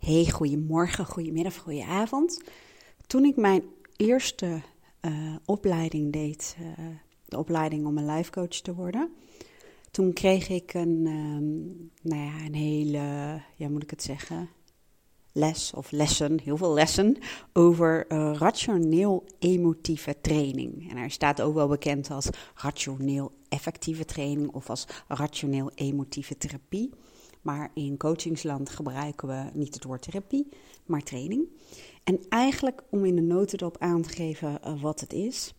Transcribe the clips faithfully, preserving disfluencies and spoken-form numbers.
Hey, goedemorgen, goedemiddag, goedenavond. Toen ik mijn eerste uh, opleiding deed, uh, de opleiding om een life coach te worden, toen kreeg ik een, um, nou ja, een hele, ja moet ik het zeggen, les of lessen, heel veel lessen over uh, rationeel-emotieve training. En hij staat ook wel bekend als rationeel-effectieve training of als rationeel-emotieve therapie. Maar in coachingsland gebruiken we niet het woord therapie, maar training. En eigenlijk om in de notendop aan te geven uh, wat het is.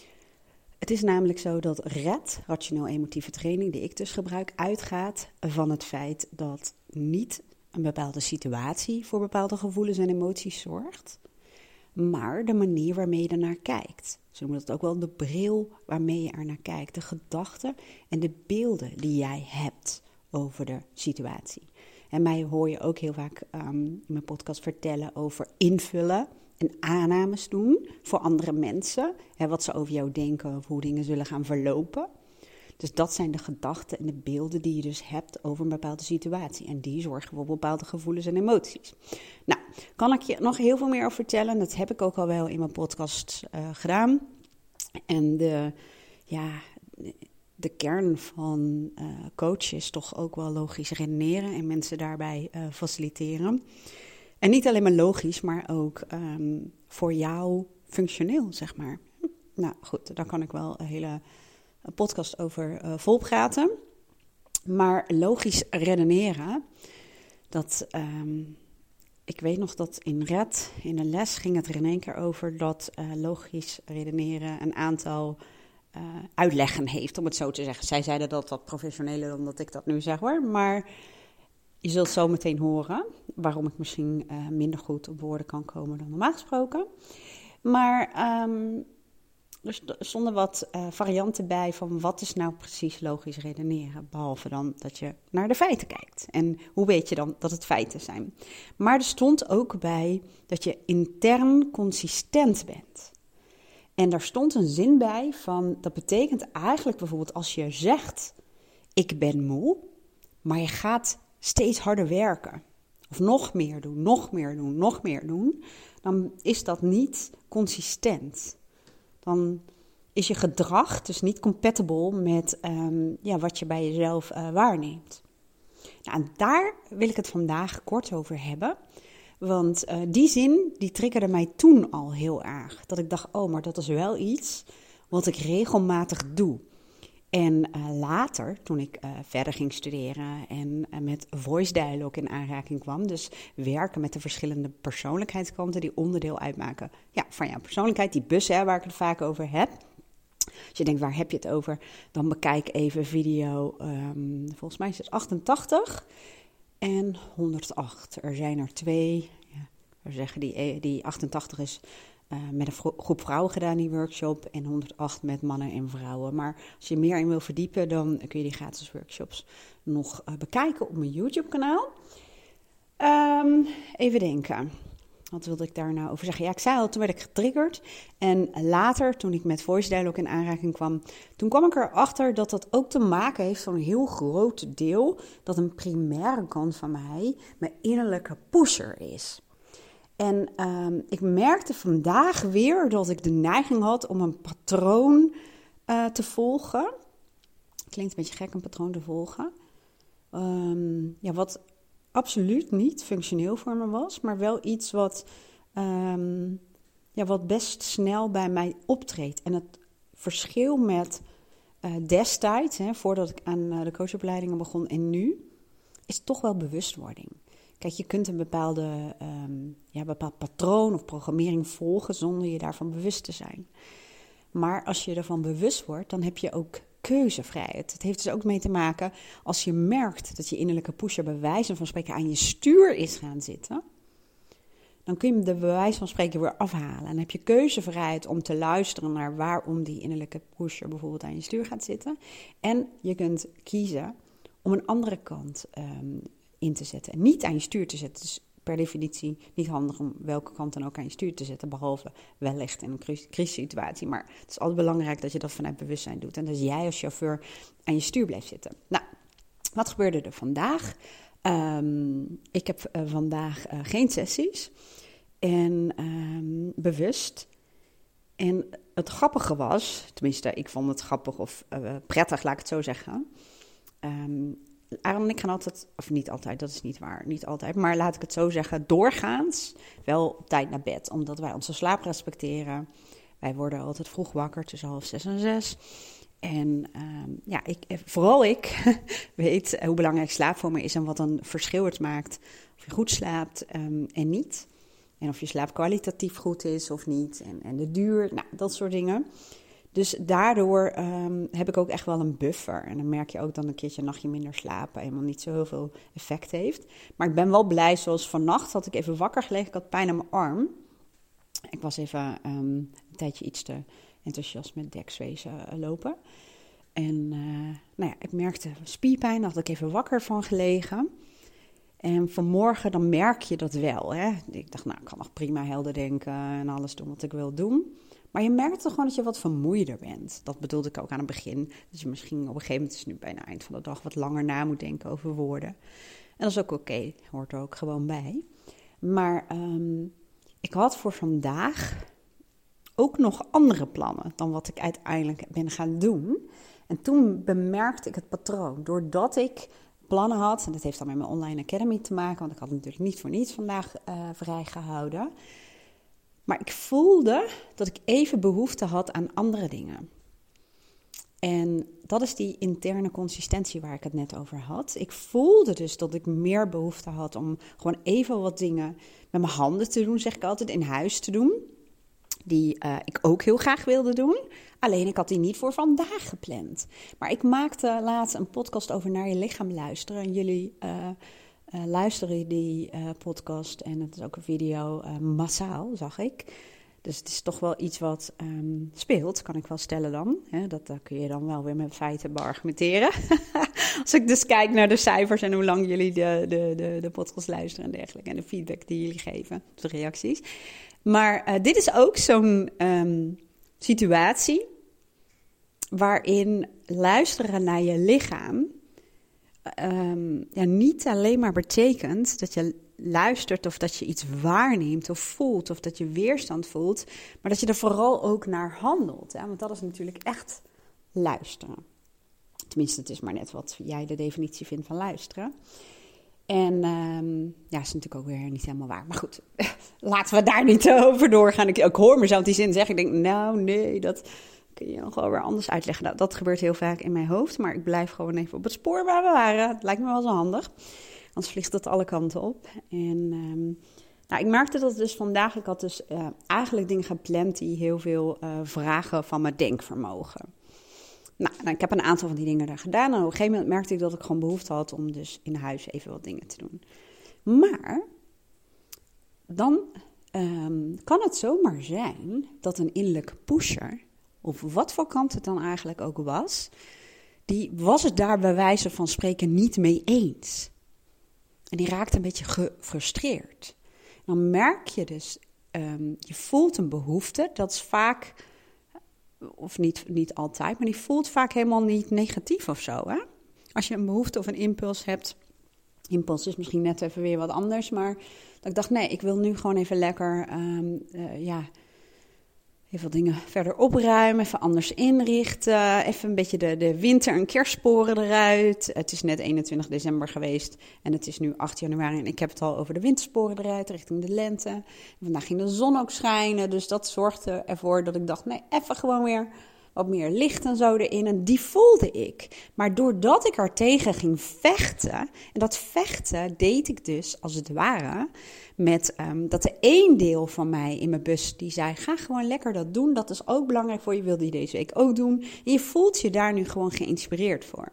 Het is namelijk zo dat R E D, rationeel-emotieve training, die ik dus gebruik, uitgaat van het feit dat niet een bepaalde situatie voor bepaalde gevoelens en emoties zorgt, maar de manier waarmee je ernaar kijkt. Ze noemen dat ook wel de bril waarmee je er naar kijkt. De gedachten en de beelden die jij hebt over de situatie. En mij hoor je ook heel vaak um, in mijn podcast vertellen over invullen en aannames doen voor andere mensen. Hè, wat ze over jou denken of hoe dingen zullen gaan verlopen. Dus dat zijn de gedachten en de beelden die je dus hebt over een bepaalde situatie. En die zorgen voor bepaalde gevoelens en emoties. Nou, kan ik je nog heel veel meer over vertellen. Dat heb ik ook al wel in mijn podcast uh, gedaan. En de, ja, de kern van uh, coachen is toch ook wel logisch redeneren en mensen daarbij uh, faciliteren. En niet alleen maar logisch, maar ook um, voor jou functioneel, zeg maar. Nou goed, daar kan ik wel een hele een podcast over uh, volpraten. Maar logisch redeneren, dat, um, ik weet nog dat in R E D, in een les ging het er in één keer over dat uh, logisch redeneren een aantal uh, uitleggen heeft, om het zo te zeggen. Zij zeiden dat wat professioneler dan dat ik dat nu zeg hoor, maar je zult zo meteen horen waarom ik misschien uh, minder goed op woorden kan komen dan normaal gesproken. Maar um, er stonden wat uh, varianten bij van wat is nou precies logisch redeneren. Behalve dan dat je naar de feiten kijkt. En hoe weet je dan dat het feiten zijn? Maar er stond ook bij dat je intern consistent bent. En daar stond een zin bij van, dat betekent eigenlijk bijvoorbeeld als je zegt, ik ben moe, maar je gaat steeds harder werken. Of nog meer doen, nog meer doen, nog meer doen. Dan is dat niet consistent. Dan is je gedrag dus niet compatible met um, ja, wat je bij jezelf uh, waarneemt. Nou, en daar wil ik het vandaag kort over hebben. Want uh, die zin, die triggerde mij toen al heel erg. Dat ik dacht, oh, maar dat is wel iets wat ik regelmatig doe. En uh, later, toen ik uh, verder ging studeren en uh, met voice dialogue in aanraking kwam, dus werken met de verschillende persoonlijkheidskanten die onderdeel uitmaken ja, van jouw persoonlijkheid, die bus hè, waar ik het vaak over heb. Als je denkt, waar heb je het over? Dan bekijk even video, um, volgens mij is het achtentachtig en honderdacht. Er zijn er twee, ja, we zeggen die, die achtentachtig is Uh, met een groep vrouwen gedaan, die workshop, en honderdacht met mannen en vrouwen. Maar als je meer in wil verdiepen, dan kun je die gratis workshops nog uh, bekijken op mijn YouTube-kanaal. Um, even denken. Wat wilde ik daar nou over zeggen? Ja, ik zei al, toen werd ik getriggerd. En later, toen ik met voice dialogue in aanraking kwam, toen kwam ik erachter dat dat ook te maken heeft van een heel groot deel, dat een primaire kant van mij mijn innerlijke pusher is. En um, ik merkte vandaag weer dat ik de neiging had om een patroon uh, te volgen. Klinkt een beetje gek, een patroon te volgen. Um, ja, wat absoluut niet functioneel voor me was, maar wel iets wat, um, ja, wat best snel bij mij optreedt. En het verschil met uh, destijds, hè, voordat ik aan uh, de coachopleidingen begon en nu, is toch wel bewustwording. Kijk, je kunt een bepaalde, um, ja, bepaald patroon of programmering volgen zonder je daarvan bewust te zijn. Maar als je ervan bewust wordt, dan heb je ook keuzevrijheid. Het heeft dus ook mee te maken, als je merkt dat je innerlijke pusher bij wijze van spreken aan je stuur is gaan zitten, dan kun je hem de bij wijze van spreken weer afhalen. En dan heb je keuzevrijheid om te luisteren naar waarom die innerlijke pusher bijvoorbeeld aan je stuur gaat zitten. En je kunt kiezen om een andere kant um, in te zetten en niet aan je stuur te zetten. Dus per definitie niet handig om welke kant dan ook aan je stuur te zetten, behalve wellicht in een crisissituatie. Maar het is altijd belangrijk dat je dat vanuit bewustzijn doet en dat jij als chauffeur aan je stuur blijft zitten. Nou, wat gebeurde er vandaag? Um, ik heb uh, vandaag uh, geen sessies. En um, bewust. En het grappige was, tenminste ik vond het grappig of uh, prettig, laat ik het zo zeggen. Um, Aaron en ik gaan altijd, of niet altijd, dat is niet waar, niet altijd. Maar laat ik het zo zeggen, doorgaans wel op tijd naar bed. Omdat wij onze slaap respecteren. Wij worden altijd vroeg wakker, tussen half zes en zes. En um, ja, ik, vooral ik weet hoe belangrijk slaap voor me is en wat een verschil het maakt of je goed slaapt um, en niet. En of je slaap kwalitatief goed is of niet en, en de duur, nou, dat soort dingen. Dus daardoor um, heb ik ook echt wel een buffer. En dan merk je ook dat een keertje een nachtje minder slapen helemaal niet zo heel veel effect heeft. Maar ik ben wel blij, zoals vannacht had ik even wakker gelegen, ik had pijn aan mijn arm. Ik was even um, een tijdje iets te enthousiast met dekzwezen uh, lopen. En uh, nou ja, ik merkte spierpijn, daar had ik even wakker van gelegen. En vanmorgen dan merk je dat wel. Hè? Ik dacht, nou, ik kan nog prima helder denken en alles doen wat ik wil doen. Maar je merkt toch gewoon dat je wat vermoeider bent. Dat bedoelde ik ook aan het begin. Dat je misschien op een gegeven moment, is nu bijna eind van de dag, wat langer na moet denken over woorden. En dat is ook oké, okay, hoort er ook gewoon bij. Maar um, ik had voor vandaag ook nog andere plannen dan wat ik uiteindelijk ben gaan doen. En toen bemerkte ik het patroon. Doordat ik plannen had, en dat heeft dan met mijn online academy te maken, want ik had natuurlijk niet voor niets vandaag uh, vrijgehouden. Maar ik voelde dat ik even behoefte had aan andere dingen. En dat is die interne consistentie waar ik het net over had. Ik voelde dus dat ik meer behoefte had om gewoon even wat dingen met mijn handen te doen, zeg ik altijd, in huis te doen. Die uh, ik ook heel graag wilde doen. Alleen ik had die niet voor vandaag gepland. Maar ik maakte laatst een podcast over Naar je lichaam luisteren. En jullie uh, uh, luisteren die uh, podcast. En het is ook een video uh, massaal, zag ik. Dus het is toch wel iets wat um, speelt, kan ik wel stellen dan. Hè, dat uh, kun je dan wel weer met feiten beargumenteren. Als ik dus kijk naar de cijfers en hoe lang jullie de, de, de, de podcast luisteren en dergelijke. En de feedback die jullie geven, de reacties. Maar uh, dit is ook zo'n um, situatie waarin luisteren naar je lichaam um, ja, niet alleen maar betekent dat je luistert of dat je iets waarneemt of voelt of dat je weerstand voelt, maar dat je er vooral ook naar handelt. Hè? Want dat is natuurlijk echt luisteren. Tenminste, het is maar net wat jij de definitie vindt van luisteren. En um, ja, is natuurlijk ook weer niet helemaal waar. Maar goed, laten we daar niet over doorgaan. Ik, ik hoor mezelf die zin zeggen. Ik denk, nou nee, dat kun je nog wel weer anders uitleggen. Nou, dat gebeurt heel vaak in mijn hoofd. Maar ik blijf gewoon even op het spoor waar we waren. Het lijkt me wel zo handig. Anders vliegt het alle kanten op. En um, nou, ik merkte dat dus vandaag. Ik had dus uh, eigenlijk dingen gepland die heel veel uh, vragen van mijn denkvermogen. Nou, nou, ik heb een aantal van die dingen daar gedaan. En op een gegeven moment merkte ik dat ik gewoon behoefte had om dus in huis even wat dingen te doen. Maar dan um, kan het zomaar zijn dat een innerlijke pusher, of wat voor kant het dan eigenlijk ook was, die was het daar bij wijze van spreken niet mee eens. En die raakte een beetje gefrustreerd. Dan merk je dus, um, je voelt een behoefte, dat is vaak, of niet, niet altijd, maar die voelt vaak helemaal niet negatief of zo. Hè? Als je een behoefte of een impuls hebt, impuls is misschien net even weer wat anders, maar dat ik dacht, nee, ik wil nu gewoon even lekker, um, uh, ja, even wat dingen verder opruimen, even anders inrichten, even een beetje de, de winter- en kerstsporen eruit. Het is net eenentwintig december geweest en het is nu acht januari en ik heb het al over de wintersporen eruit, richting de lente. En vandaag ging de zon ook schijnen, dus dat zorgde ervoor dat ik dacht, nee, even gewoon weer wat meer licht en zo erin. En die voelde ik. Maar doordat ik er tegen ging vechten, en dat vechten deed ik dus als het ware met um, dat de één deel van mij in mijn bus die zei, ga gewoon lekker dat doen. Dat is ook belangrijk voor je, wilde je deze week ook doen. En je voelt je daar nu gewoon geïnspireerd voor.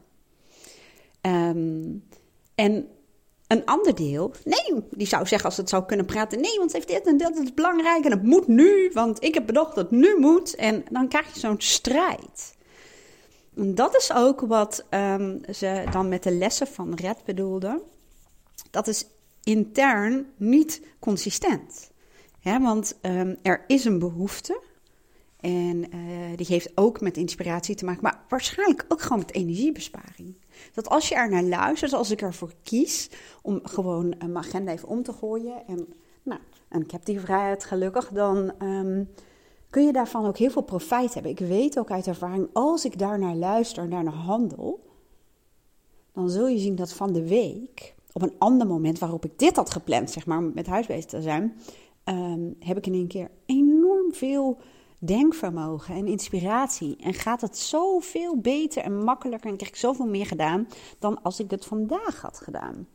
Um, en een ander deel, nee, die zou zeggen als het zou kunnen praten, nee, want het heeft dit en dat, het is belangrijk en het moet nu, want ik heb bedacht dat het nu moet. En dan krijg je zo'n strijd. En dat is ook wat um, ze dan met de lessen van Red bedoelden. Dat is intern niet consistent. Ja, want um, er is een behoefte en uh, die heeft ook met inspiratie te maken. Maar waarschijnlijk ook gewoon met energiebesparing. Dat als je er naar luistert, als ik ervoor kies om gewoon mijn agenda even om te gooien. En, nou, en ik heb die vrijheid gelukkig, dan um, kun je daarvan ook heel veel profijt hebben. Ik weet ook uit ervaring, als ik daar naar luister, daar naar handel, dan zul je zien dat van de week, op een ander moment waarop ik dit had gepland, zeg maar, om met huisbezig te zijn, um, heb ik in één keer enorm veel denkvermogen en inspiratie. En gaat het zoveel beter en makkelijker en krijg ik zoveel meer gedaan dan als ik het vandaag had gedaan.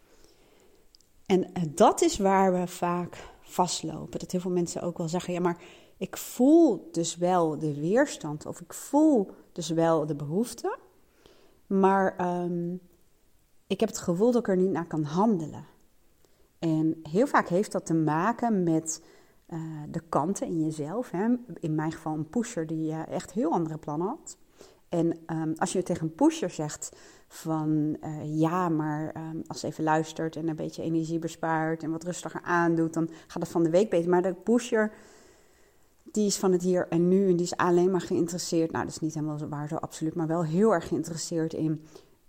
En dat is waar we vaak vastlopen. Dat heel veel mensen ook wel zeggen, ja, maar ik voel dus wel de weerstand of ik voel dus wel de behoefte, maar um, ik heb het gevoel dat ik er niet naar kan handelen. En heel vaak heeft dat te maken met uh, de kanten in jezelf. Hè. In mijn geval een pusher die uh, echt heel andere plannen had. En um, als je tegen een pusher zegt van uh, ja, maar um, als ze even luistert en een beetje energie bespaart en wat rustiger aandoet, dan gaat het van de week beter. Maar de pusher, die is van het hier en nu en die is alleen maar geïnteresseerd. Nou, dat is niet helemaal zo waar, zo absoluut, maar wel heel erg geïnteresseerd in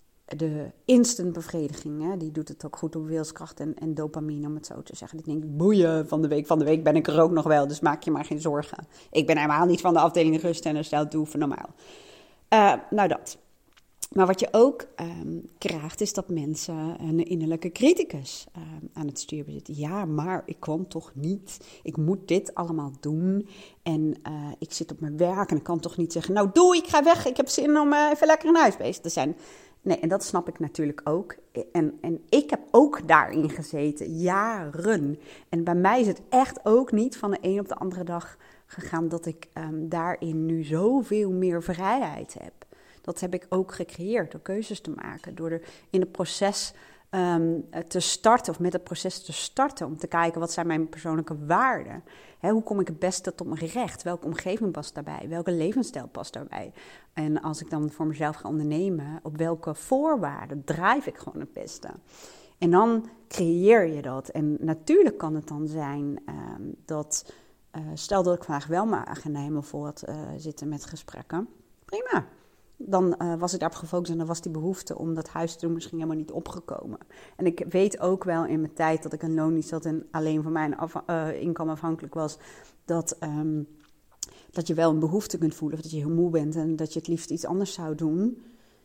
de instant bevrediging. Hè. Die doet het ook goed op wilskracht en, en dopamine, om het zo te zeggen. Die denkt, boeien, van de week, van de week ben ik er ook nog wel, dus maak je maar geen zorgen. Ik ben helemaal niet van de afdeling rust en herstel, doe voor normaal. Uh, nou dat. Maar wat je ook um, krijgt, is dat mensen een innerlijke criticus um, aan het stuur zitten. Ja, maar ik kan toch niet. Ik moet dit allemaal doen. En uh, ik zit op mijn werk en ik kan toch niet zeggen, nou doei, ik ga weg. Ik heb zin om uh, even lekker in huis bezig te zijn. Nee, en dat snap ik natuurlijk ook. En, en ik heb ook daarin gezeten, jaren. En bij mij is het echt ook niet van de een op de andere dag gegaan dat ik um, daarin nu zoveel meer vrijheid heb. Dat heb ik ook gecreëerd door keuzes te maken, door er in het proces um, te starten of met het proces te starten om te kijken wat zijn mijn persoonlijke waarden. He, hoe kom ik het beste tot mijn recht? Welke omgeving past daarbij? Welke levensstijl past daarbij? En als ik dan voor mezelf ga ondernemen, op welke voorwaarden drijf ik gewoon het beste? En dan creëer je dat. En natuurlijk kan het dan zijn um, dat, uh, stel dat ik vandaag wel mijn agenda helemaal voor had uh, zitten met gesprekken. Prima. Dan uh, was ik daarop gefocust en dan was die behoefte om dat huis te doen misschien helemaal niet opgekomen. En ik weet ook wel in mijn tijd dat ik een loondienst had en alleen van mijn af, uh, inkomen afhankelijk was, dat, um, dat je wel een behoefte kunt voelen of dat je heel moe bent en dat je het liefst iets anders zou doen.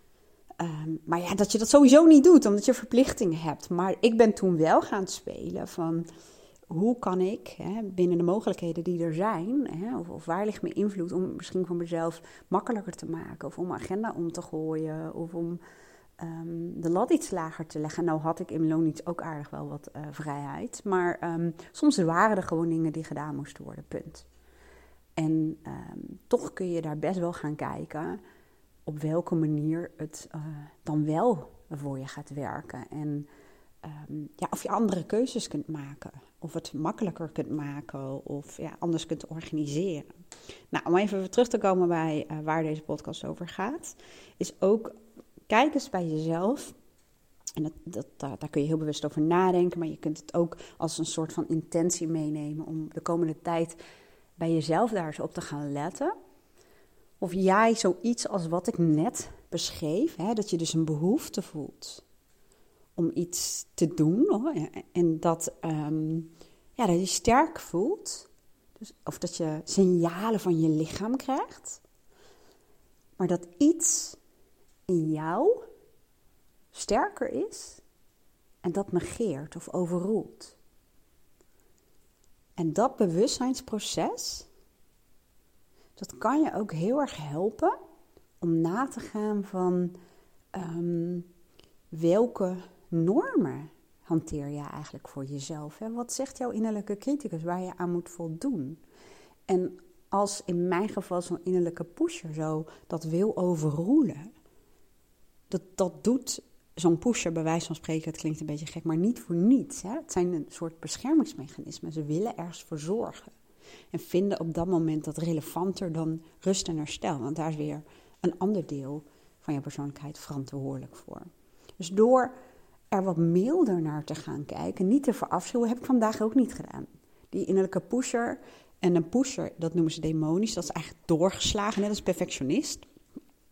Um, maar ja, dat je dat sowieso niet doet, omdat je verplichtingen hebt. Maar ik ben toen wel gaan spelen van, hoe kan ik hè, binnen de mogelijkheden die er zijn, hè, of, of waar ligt mijn invloed om misschien voor mezelf makkelijker te maken, of om mijn agenda om te gooien, of om um, de lat iets lager te leggen. Nou had ik in loondienst ook aardig wel wat uh, vrijheid, maar um, soms waren er gewoon dingen die gedaan moesten worden, punt. En um, toch kun je daar best wel gaan kijken op welke manier het uh, dan wel voor je gaat werken. En um, ja, of je andere keuzes kunt maken. Of het makkelijker kunt maken. Of ja, anders kunt organiseren. Nou, om even terug te komen bij uh, waar deze podcast over gaat. Is ook, kijk eens bij jezelf. En dat, dat, daar, daar kun je heel bewust over nadenken. Maar je kunt het ook als een soort van intentie meenemen. Om de komende tijd bij jezelf daar eens op te gaan letten. Of jij zoiets als wat ik net beschreef, hè, dat je dus een behoefte voelt om iets te doen. Hoor, en dat, um, ja, dat je sterk voelt. Dus, of dat je signalen van je lichaam krijgt. Maar dat iets in jou sterker is en dat negeert of overroelt. En dat bewustzijnsproces, dat kan je ook heel erg helpen om na te gaan van um, welke normen hanteer je eigenlijk voor jezelf. Hè? Wat zegt jouw innerlijke criticus waar je aan moet voldoen? En als in mijn geval zo'n innerlijke pusher zo dat wil overroelen, dat, dat doet zo'n pusher bij wijze van spreken, het klinkt een beetje gek, maar niet voor niets. Hè? Het zijn een soort beschermingsmechanismen. Ze willen ergens voor zorgen. En vinden op dat moment dat relevanter dan rust en herstel. Want daar is weer een ander deel van je persoonlijkheid verantwoordelijk voor. Dus door er wat milder naar te gaan kijken, niet te verafschuwen, heb ik vandaag ook niet gedaan. Die innerlijke pusher en een pusher, dat noemen ze demonisch, dat is eigenlijk doorgeslagen, net als perfectionist.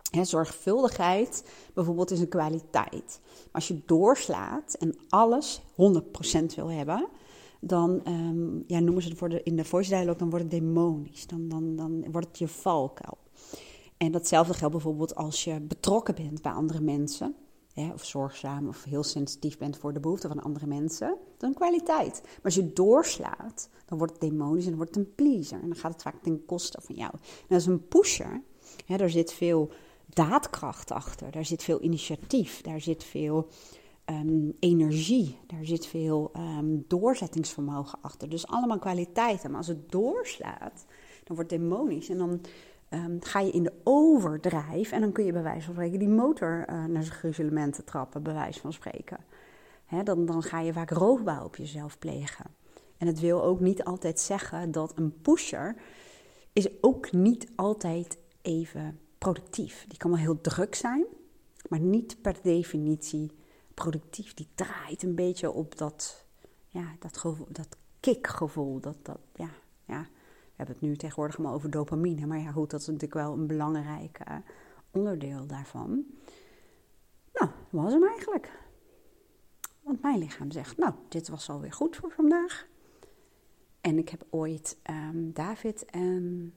He, zorgvuldigheid bijvoorbeeld is een kwaliteit. Maar als je doorslaat en alles honderd procent wil hebben, dan um, ja, noemen ze het voor de, in de voice dialogue, dan wordt het demonisch. Dan, dan, dan wordt het je valkuil. En datzelfde geldt bijvoorbeeld als je betrokken bent bij andere mensen. Hè, of zorgzaam of heel sensitief bent voor de behoeften van andere mensen. Dat is een kwaliteit. Maar als je doorslaat, dan wordt het demonisch en dan wordt het een pleaser. En dan gaat het vaak ten koste van jou. En dat is een pusher. Hè, daar zit veel daadkracht achter. Daar zit veel initiatief. Daar zit veel um, energie. Daar zit veel um, doorzettingsvermogen achter. Dus allemaal kwaliteiten. Maar als het doorslaat, dan wordt het demonisch. En dan um, ga je in de overdrijf. En dan kun je bij wijze van spreken die motor uh, naar zijn gruzelementen trappen. Bij wijze van spreken. Hè, dan, dan ga je vaak roofbouw op jezelf plegen. En het wil ook niet altijd zeggen dat een pusher is ook niet altijd even productief. Die kan wel heel druk zijn, maar niet per definitie productief. Die draait een beetje op dat, ja, dat, gevoel, dat kickgevoel. Dat, dat, ja, ja. We hebben het nu tegenwoordig maar over dopamine. Maar ja, goed, dat is natuurlijk wel een belangrijk uh, onderdeel daarvan. Nou, dat was hem eigenlijk. Want mijn lichaam zegt, nou, dit was alweer goed voor vandaag. En ik heb ooit um, David en...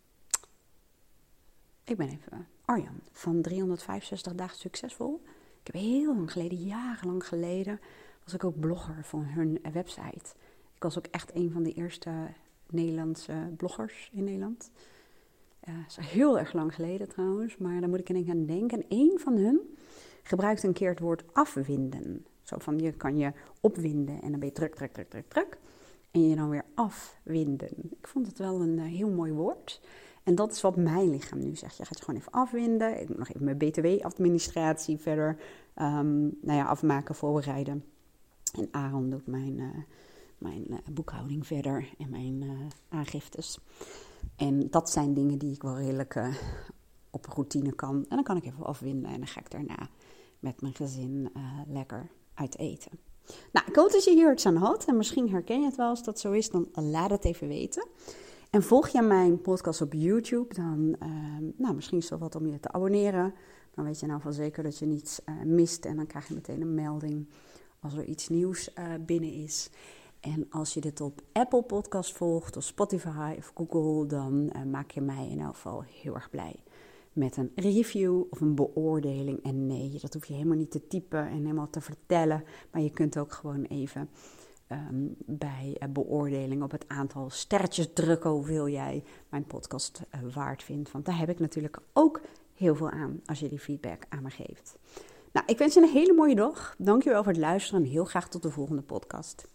Ik ben even Arjan van driehonderdvijfenzestig dagen succesvol. Ik heb heel lang geleden, jarenlang geleden, was ik ook blogger voor hun website. Ik was ook echt een van de eerste Nederlandse bloggers in Nederland. Uh, dat is heel erg lang geleden trouwens, maar daar moet ik ineens aan denken. En een van hun gebruikt een keer het woord afwinden. Zo van, je kan je opwinden en dan ben je druk, druk, druk, druk, druk. En je dan weer afwinden. Ik vond het wel een uh, heel mooi woord. En dat is wat mijn lichaam nu zegt. Je gaat je gewoon even afwinden. Ik moet nog even mijn B T W-administratie verder um, nou ja, afmaken, voorbereiden. En Aaron doet mijn, uh, mijn uh, boekhouding verder en mijn uh, aangiftes. En dat zijn dingen die ik wel redelijk uh, op routine kan. En dan kan ik even afwinden en dan ga ik daarna met mijn gezin uh, lekker uit eten. Nou, ik hoop dat je hier iets aan had. En misschien herken je het wel als dat zo is. Dan laat het even weten. En volg je mijn podcast op YouTube, dan uh, nou, misschien is het wel wat om je te abonneren. Dan weet je nou van zeker dat je niets uh, mist. En dan krijg je meteen een melding als er iets nieuws uh, binnen is. En als je dit op Apple Podcast volgt, of Spotify of Google, dan uh, maak je mij in elk geval heel erg blij. Met een review of een beoordeling. En nee, dat hoef je helemaal niet te typen en helemaal te vertellen. Maar je kunt ook gewoon even um, bij uh, beoordeling op het aantal sterretjes drukken hoeveel jij mijn podcast uh, waard vindt. Want daar heb ik natuurlijk ook heel veel aan als je die feedback aan me geeft. Nou, ik wens je een hele mooie dag. Dankjewel voor het luisteren en heel graag tot de volgende podcast.